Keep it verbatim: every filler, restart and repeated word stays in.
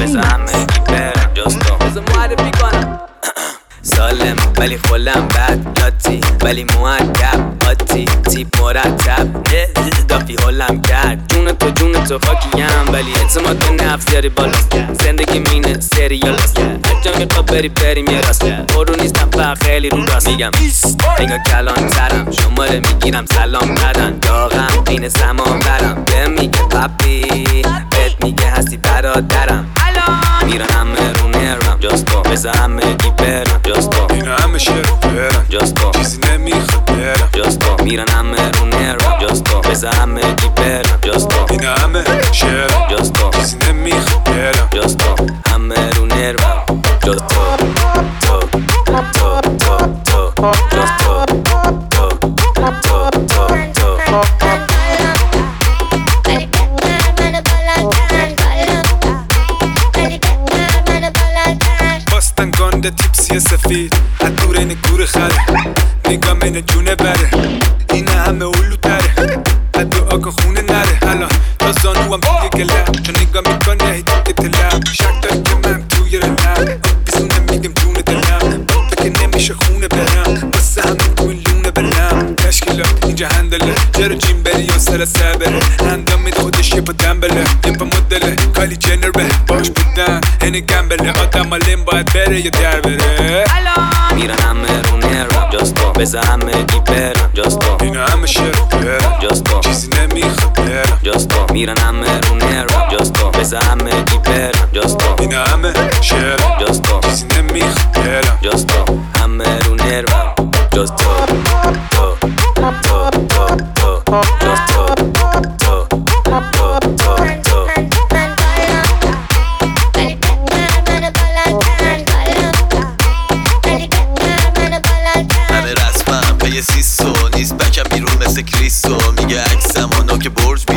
بذار همگی برم جز تو. بذار معرفی کنم سالم ولی خلم بد لاتی ولی مؤدب آتی تیپ مرتب دافی حلم کرد جون تو جون تو خاکیم ولی اعتماد به نفس داری بالاست زندگی مینه سریالاست هر جا میخوا بری بریم یه راست برو نیستم فقط خیلی رو راست میگم نگاه کلان ترم شماره میگیرم سلام ندن داغم این زمان برم به میگه پاپی بهت میگه هستی برادرم میرن همه رو نرم جز تو بذار همگی برم جز تو اینا همه شعر برم جز تو چیزی نمیخواد برم جز تو میرن همه رو نرم جز تو بذار همگی برم جز تو اینا همه شعر جز تو چیزی نمیخواد برم جز تو همه رو نرم جز تو تو تو تو تو جز تو تو تو تو تو باستن گانده تیپسی سفید از دور این گور خره نگام این جونه بره این همه اولو تره از دعا کن خونه نره الان تا زانو هم توی گلم چون نگاه میکنه هی تو دلم شک داری که من توی رلم بیزونه میگم جونه دلم بابا که نمیشه خونه برم واسه همون تو این لونه برم تشکیلات اینجا هندله جرو جیم بری و سر سبره هندام میده خودش یه پا دنبله یه پا مدله کالی جنر به باش بودن هنه گنبله آدم الان باید بره یا در بره میرن همه رو نرم جز تو بذار همگی برم جز تو اینا همه شعر برم جز تو چیزی نمیخواد برم جز تو میرن همه رو نرم جز تو بذار همگی برم جز تو اینا همه شعر جز تو چیزی نمیخواد برم جز تو همه رو نرم جز تو تو تو تو تو جز تو تو تو تو تو همه رسمم به یه سیسو نیست بکم بیرون مثل کریسو میگه عکسم آنا که برج